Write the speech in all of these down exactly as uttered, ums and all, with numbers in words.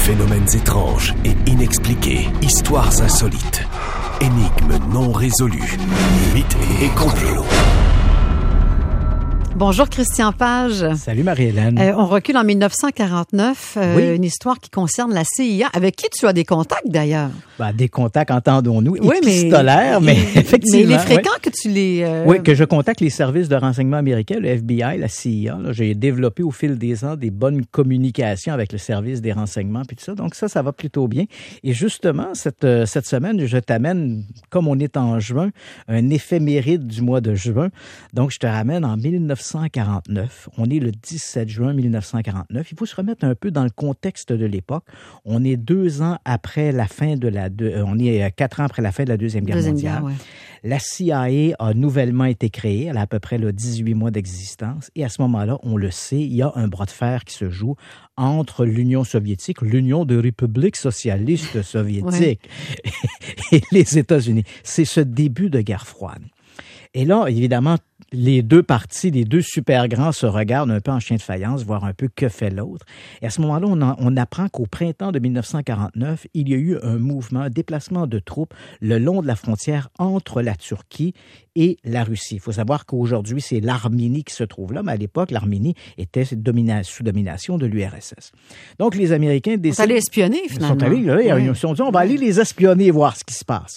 Phénomènes étranges et inexpliqués, histoires insolites, énigmes non résolues, mythes et complots. Bonjour Christian Page. Salut Marie-Hélène. Euh, on recule en dix-neuf cent quarante-neuf, euh, oui. Une histoire qui concerne la C I A, avec qui tu as des contacts d'ailleurs. Ben, des contacts, entendons-nous, oui, épistolaires, mais, mais effectivement. Mais il est fréquent oui. que tu les... Euh... Oui, que je contacte les services de renseignement américains, le F B I, la C I A. Là, j'ai développé au fil des ans des bonnes communications avec le service des renseignements puis tout ça. Donc ça, ça va plutôt bien. Et justement, cette, cette semaine, je t'amène, comme on est en juin, un éphéméride du mois de juin. Donc je te ramène en dix-neuf cent quarante-neuf. On est le dix-sept juin dix-neuf cent quarante-neuf. Il faut se remettre un peu dans le contexte de l'époque. On est deux ans après la fin de la... De, on est quatre ans après la fin de la Deuxième Guerre Deuxième mondiale. Guerre, ouais. La C I A a nouvellement été créée. Elle a à peu près là, dix-huit mois d'existence. Et à ce moment-là, on le sait, il y a un bras de fer qui se joue entre l'Union soviétique, l'Union des républiques socialistes soviétiques et les États-Unis. C'est ce début de guerre froide. Et là, évidemment, les deux parties, les deux super grands se regardent un peu en chien de faïence, voir un peu que fait l'autre. Et à ce moment-là, on, en, on apprend qu'au printemps de dix-neuf cent quarante-neuf, il y a eu un mouvement, un déplacement de troupes le long de la frontière entre la Turquie et la Russie. Il faut savoir qu'aujourd'hui, c'est l'Arménie qui se trouve là, mais à l'époque, l'Arménie était domina- sous domination de l'U R S S. Donc, les Américains décident... Ils sont allés espionner, finalement. Ils sont allés, là, oui. Ils se sont dit, on va aller les espionner et voir ce qui se passe.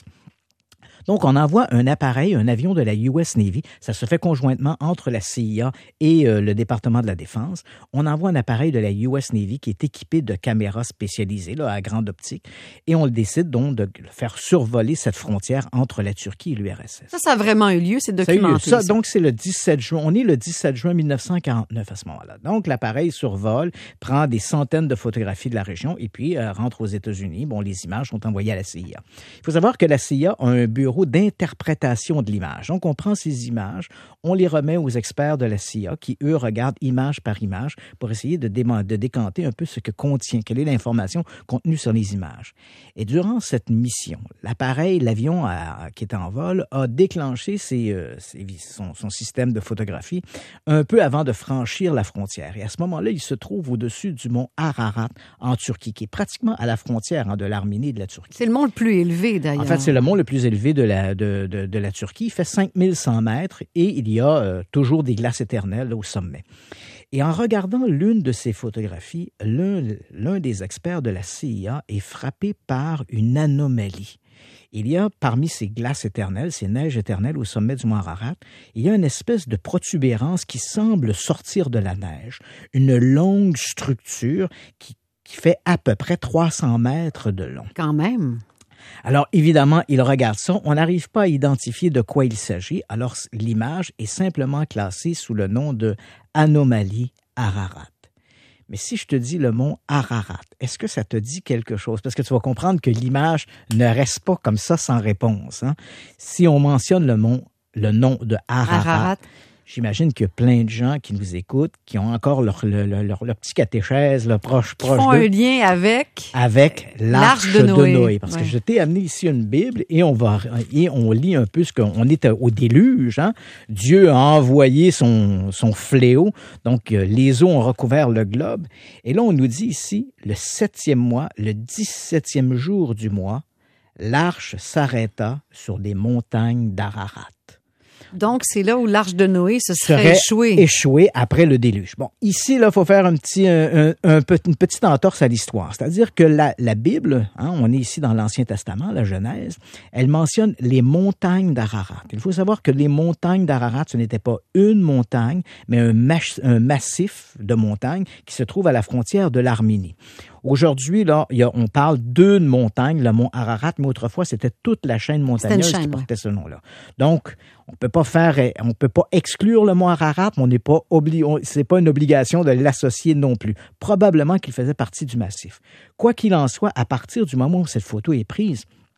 Donc, on envoie un appareil, un avion de la U S Navy. Ça se fait conjointement entre la C I A et euh, le département de la Défense. On envoie un appareil de la U S Navy qui est équipé de caméras spécialisées là, à grande optique. Et on décide donc de faire survoler cette frontière entre la Turquie et l'U R S S. Ça, ça a vraiment eu lieu, c'est documenté. Ça, ça, donc, c'est le dix-sept juin. On est le dix-sept juin dix-neuf cent quarante-neuf à ce moment-là. Donc, l'appareil survole, prend des centaines de photographies de la région et puis euh, rentre aux États-Unis. Bon, les images sont envoyées à la C I A. Il faut savoir que la C I A a un bureau d'interprétation de l'image. Donc, on prend ces images, on les remet aux experts de la C I A qui, eux, regardent image par image pour essayer de, dé- de décanter un peu ce que contient, quelle est l'information contenue sur les images. Et durant cette mission, l'appareil, l'avion à, qui était en vol, a déclenché ses, euh, ses, son, son système de photographie un peu avant de franchir la frontière. Et à ce moment-là, il se trouve au-dessus du mont Ararat en Turquie, qui est pratiquement à la frontière hein, de l'Arménie et de la Turquie. C'est le mont le plus élevé, d'ailleurs. En fait, c'est le mont le plus élevé de la, de, de, de la Turquie. Il fait cinq mille cent mètres et il y a euh, toujours des glaces éternelles là, au sommet. Et en regardant l'une de ces photographies, l'un, l'un des experts de la C I A est frappé par une anomalie. Il y a, parmi ces glaces éternelles, ces neiges éternelles au sommet du mont Ararat, il y a une espèce de protubérance qui semble sortir de la neige, une longue structure qui, qui fait à peu près trois cents mètres de long. Quand même. Alors, évidemment, il regarde ça. On n'arrive pas à identifier de quoi il s'agit. Alors, l'image est simplement classée sous le nom de anomalie Ararat. Mais si je te dis le mont Ararat, est-ce que ça te dit quelque chose? Parce que tu vas comprendre que l'image ne reste pas comme ça sans réponse. Hein? Si on mentionne le, mont, le nom de Ararat, Ararat. J'imagine qu'il y a plein de gens qui nous écoutent, qui ont encore leur, leur, leur, leur petit catéchèse là, proche, proche d'eux. Qui font d'eux, un lien avec... Avec l'arche, l'arche de, Noé. de Noé. Parce ouais. que je t'ai amené ici une Bible et on va et on lit un peu ce qu'on est au déluge. Hein? Dieu a envoyé son, son fléau. Donc, les eaux ont recouvert le globe. Et là, on nous dit ici, le septième mois, le dix-septième jour du mois, l'arche s'arrêta sur des montagnes d'Ararat. Donc, c'est là où l'arche de Noé se serait, serait échouée. échouée après le déluge. Bon, ici, là, il faut faire un petit, un, un, un, une petite entorse à l'histoire. C'est-à-dire que la, la Bible, hein, on est ici dans l'Ancien Testament, la Genèse, elle mentionne les montagnes d'Ararat. Il faut savoir que les montagnes d'Ararat, ce n'était pas une montagne, mais un, mas- un massif de montagnes qui se trouve à la frontière de l'Arménie. Aujourd'hui, là, il y a, on parle d'une montagne, le mont Ararat, mais autrefois, c'était toute la chaîne montagneuse chaîne, qui portait ouais. ce nom-là. Donc, on peut pas faire, on peut pas exclure le mont Ararat, mais on n'est pas obli, on, c'est pas une obligation de l'associer non plus. Probablement qu'il faisait partie du massif. Quoi qu'il en soit, à partir du moment où cette photo est prise,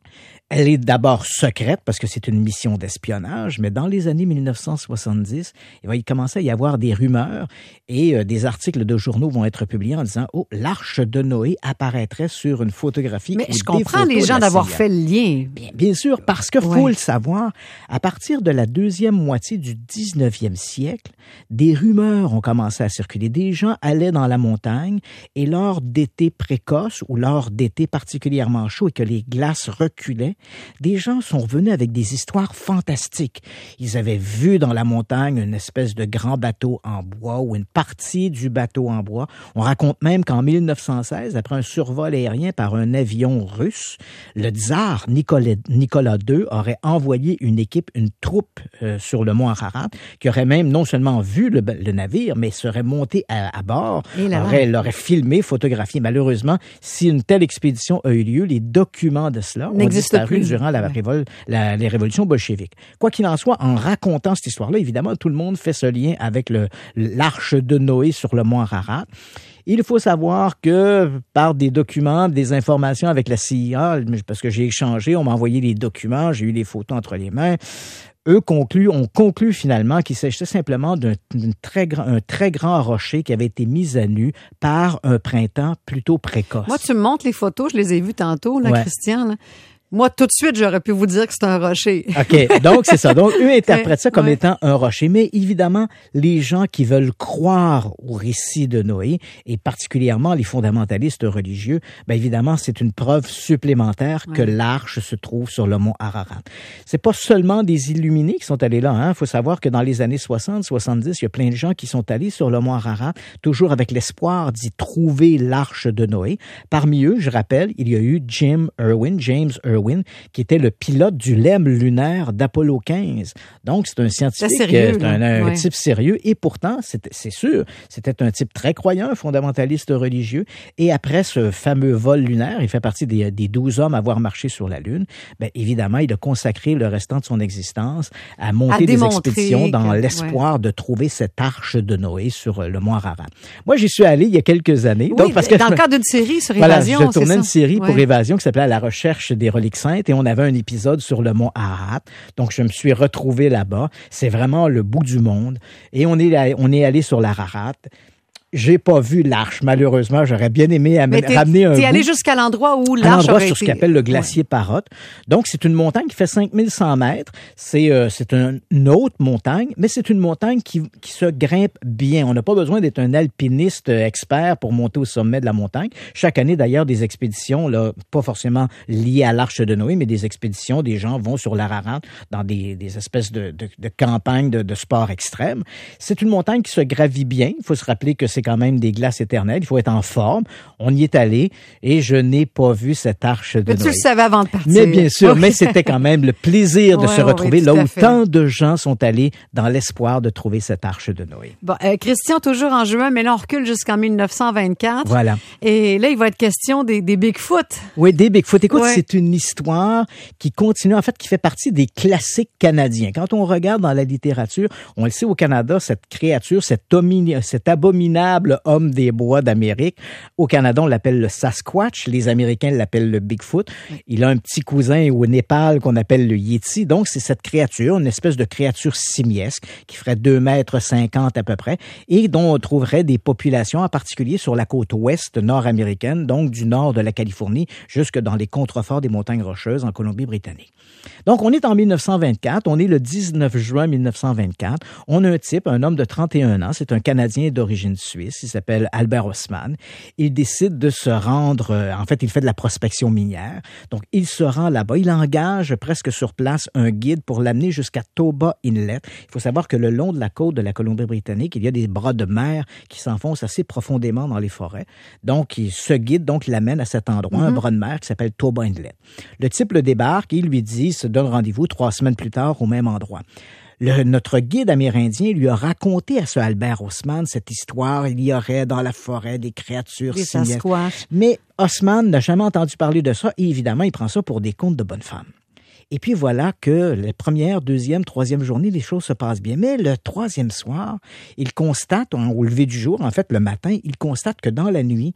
Elle est d'abord secrète parce que c'est une mission d'espionnage, mais dans les années mille neuf cent soixante-dix, il va y commencer à y avoir des rumeurs et euh, des articles de journaux vont être publiés en disant « Oh, l'arche de Noé apparaîtrait sur une photographie. » Mais je comprends les gens d'avoir fait le lien. Bien, bien sûr, parce que faut ouais. le savoir, à partir de la deuxième moitié du dix-neuvième siècle, des rumeurs ont commencé à circuler. Des gens allaient dans la montagne et lors d'été précoce ou lors d'été particulièrement chaud et que les glaces reculaient, des gens sont venus avec des histoires fantastiques. Ils avaient vu dans la montagne une espèce de grand bateau en bois ou une partie du bateau en bois. On raconte même qu'en mille neuf cent seize, après un survol aérien par un avion russe, le tsar Nicolas, Nicolas deux aurait envoyé une équipe, une troupe euh, sur le mont Ararat, qui aurait même non seulement vu le, le navire, mais serait monté à, à bord, aurait, l'aurait filmé, photographié. Malheureusement, si une telle expédition a eu lieu, les documents de cela ont disparu plus. durant la, révol, la, les révolutions bolcheviques. Quoi qu'il en soit, en racontant cette histoire-là, évidemment, tout le monde fait ce lien avec le, l'arche de Noé sur le mont Ararat. Il faut savoir que par des documents, des informations avec la C I A, parce que j'ai échangé, on m'a envoyé les documents, j'ai eu les photos entre les mains, eux concluent, on conclut finalement qu'il s'agissait simplement d'un, d'un très grand, un très grand rocher qui avait été mis à nu par un printemps plutôt précoce. Moi, tu me montres les photos, je les ai vues tantôt, là, ouais. Christian, là. Moi, tout de suite, j'aurais pu vous dire que c'est un rocher. OK, donc c'est ça. Donc, eux interprètent ça comme ouais. étant un rocher. Mais évidemment, les gens qui veulent croire au récit de Noé, et particulièrement les fondamentalistes religieux, bien évidemment, c'est une preuve supplémentaire ouais. que l'arche se trouve sur le mont Ararat. C'est pas seulement des illuminés qui sont allés là. Il hein. faut savoir que dans les années soixante, soixante-dix, il y a plein de gens qui sont allés sur le mont Ararat, toujours avec l'espoir d'y trouver l'arche de Noé. Parmi eux, je rappelle, il y a eu Jim Irwin, James Irwin, qui était le pilote du L E M lunaire d'Apollo quinze. Donc, c'est un scientifique, c'est, sérieux, c'est un, un ouais. type sérieux. Et pourtant, c'est, c'est sûr, c'était un type très croyant, un fondamentaliste religieux. Et après ce fameux vol lunaire, il fait partie des, des douze hommes à avoir marché sur la Lune. Bien, évidemment, il a consacré le restant de son existence à monter à des expéditions dans que, l'espoir ouais. de trouver cette arche de Noé sur le mont Ararat. Moi, j'y suis allé il y a quelques années. Oui, donc, parce que dans je, le cadre d'une série sur voilà, Évasion, je tournais une ça? série pour ouais. Évasion qui s'appelait « À la recherche des reliques sainte et on avait un épisode sur le mont Ararat. Donc, je me suis retrouvé là-bas. C'est vraiment le bout du monde. Et on est, on est allé sur l'Ararat. J'ai pas vu l'arche, malheureusement. J'aurais bien aimé amène, ramener un T'es bout. allé jusqu'à l'endroit où l'arche à l'endroit aurait sur été... ce qu'appelle le glacier ouais. Parotte. Donc, c'est une montagne qui fait cinq mille cent mètres. C'est, euh, c'est un, une haute montagne, mais c'est une montagne qui, qui se grimpe bien. On n'a pas besoin d'être un alpiniste expert pour monter au sommet de la montagne. Chaque année, d'ailleurs, des expéditions, là, pas forcément liées à l'arche de Noé, mais des expéditions, des gens vont sur l'Ararat dans des, des espèces de, de, de campagnes de, de sport extrême. C'est une montagne qui se gravit bien. Il faut se rappeler que c'est quand même des glaces éternelles. Il faut être en forme. On y est allé et je n'ai pas vu cette arche de mais Noé. Tu le savais avant de partir. Mais bien sûr, mais c'était quand même le plaisir de ouais, se retrouver oui, là où tant de gens sont allés dans l'espoir de trouver cette arche de Noé. Bon, euh, Christian, toujours en juin, mais là, on recule jusqu'en mille neuf cent vingt-quatre. Voilà. Et là, il va être question des, des Bigfoot. Oui, des Bigfoot. Écoute, ouais. c'est une histoire qui continue, en fait, qui fait partie des classiques canadiens. Quand on regarde dans la littérature, on le sait au Canada, cette créature, cet, homini- cet abominable homme des bois d'Amérique. Au Canada, on l'appelle le Sasquatch. Les Américains l'appellent le Bigfoot. Il a un petit cousin au Népal qu'on appelle le Yeti. Donc, c'est cette créature, une espèce de créature simiesque qui ferait deux mètres cinquante à peu près et dont on trouverait des populations, en particulier sur la côte ouest nord-américaine, donc du nord de la Californie jusque dans les contreforts des montagnes Rocheuses en Colombie-Britannique. Donc, on est en mille neuf cent vingt-quatre. On est le dix-neuf juin mille neuf cent vingt-quatre. On a un type, un homme de trente et un ans. C'est un Canadien d'origine suisse. Il s'appelle Albert Haussmann. Il décide de se rendre, euh, en fait, il fait de la prospection minière. Donc, il se rend là-bas. Il engage presque sur place un guide pour l'amener jusqu'à Toba Inlet. Il faut savoir que le long de la côte de la Colombie-Britannique, il y a des bras de mer qui s'enfoncent assez profondément dans les forêts. Donc, il, ce guide, donc, l'amène à cet endroit, mm-hmm. un bras de mer qui s'appelle Toba Inlet. Le type le débarque et il lui dit, il se donne rendez-vous trois semaines plus tard au même endroit. Le, notre guide amérindien lui a raconté à ce Albert Haussmann cette histoire. Il y aurait dans la forêt des créatures des similaires. Sasquatch. Mais Haussmann n'a jamais entendu parler de ça et évidemment, il prend ça pour des contes de bonne femme. Et puis voilà que les premières, deuxième, troisième journée, les choses se passent bien. Mais le troisième soir, il constate, au lever du jour, en fait, le matin, il constate que dans la nuit,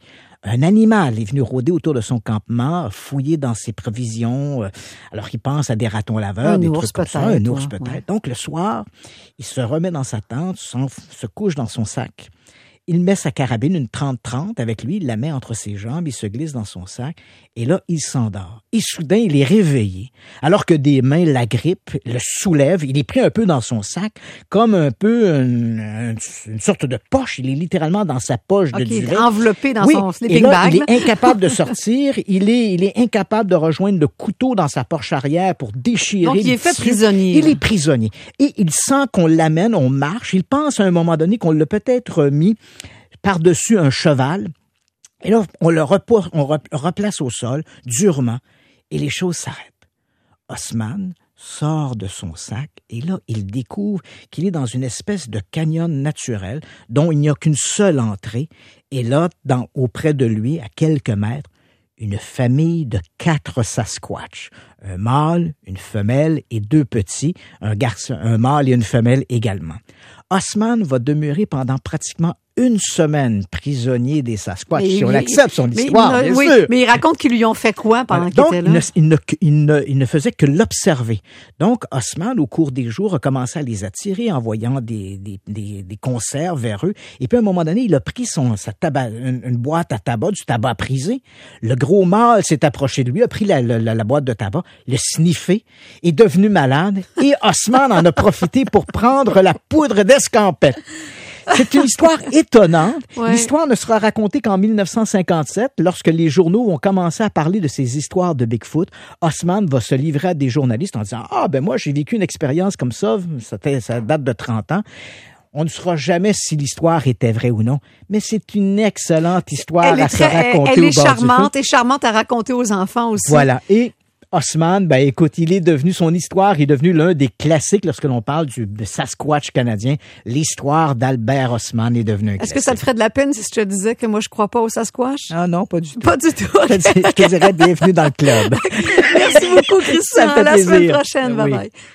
un animal est venu rôder autour de son campement, fouiller dans ses provisions. Alors, il pense à des ratons laveurs, un des ours trucs comme ça, peut-être, un ours ouais, peut-être. ouais. Donc, le soir, il se remet dans sa tente, se couche dans son sac. Il met sa carabine, une trente trente avec lui, il la met entre ses jambes, il se glisse dans son sac, et là, il s'endort. Et soudain, il est réveillé, alors que des mains l'agrippent, le soulèvent, il est pris un peu dans son sac, comme un peu une, une sorte de poche, il est littéralement dans sa poche okay, de duvet. Enveloppé dans oui, son sleeping et là, bag. il est incapable de sortir, il est, il est incapable de rejoindre le couteau dans sa poche arrière pour déchirer. Donc, il est fait prisonnier. Il est prisonnier. Et il sent qu'on l'amène, on marche, il pense à un moment donné qu'on l'a peut-être mis par-dessus un cheval. Et là, on le repose, on replace au sol, durement, et les choses s'arrêtent. Osman sort de son sac, et là, il découvre qu'il est dans une espèce de canyon naturel dont il n'y a qu'une seule entrée. Et là, dans, auprès de lui, à quelques mètres, une famille de quatre Sasquatch. Un mâle, une femelle et deux petits, un garçon, un mâle et une femelle également. Osman va demeurer pendant pratiquement une semaine prisonnier des Sasquatch, mais si on il, accepte son histoire, il, bien oui, sûr. Mais il raconte qu'ils lui ont fait quoi pendant voilà. qu'il était là? Il ne, il, ne, il ne faisait que l'observer. Donc, Osman, au cours des jours, a commencé à les attirer en voyant des, des, des, des conserves vers eux. Et puis, à un moment donné, il a pris son, sa tabac, une, une boîte à tabac, du tabac prisé. Le gros mâle s'est approché de lui, a pris la, la, la boîte de tabac, le sniffé, est devenu malade. Et Osman en a profité pour prendre la poudre d'escampette. C'est une histoire étonnante. Ouais. L'histoire ne sera racontée qu'en mille neuf cent cinquante-sept, lorsque les journaux ont commencé à parler de ces histoires de Bigfoot. Osman va se livrer à des journalistes en disant « Ah, ben moi, j'ai vécu une expérience comme ça, ça, ça date de trente ans. » On ne saura jamais si l'histoire était vraie ou non, mais c'est une excellente histoire à très, se raconter elle, elle au est bord charmante du feu. et charmante à raconter aux enfants aussi. Voilà. Et Osman, ben écoute, il est devenu, son histoire est devenue l'un des classiques lorsque l'on parle du Sasquatch canadien. L'histoire d'Albert Osman est devenue un Est-ce classique. que ça te ferait de la peine si je te disais que moi, je crois pas au Sasquatch? Ah non, pas du tout. Pas du tout. Je te dirais bienvenue dans le club. Merci beaucoup, Christian. À la semaine prochaine. Bye bye. Oui.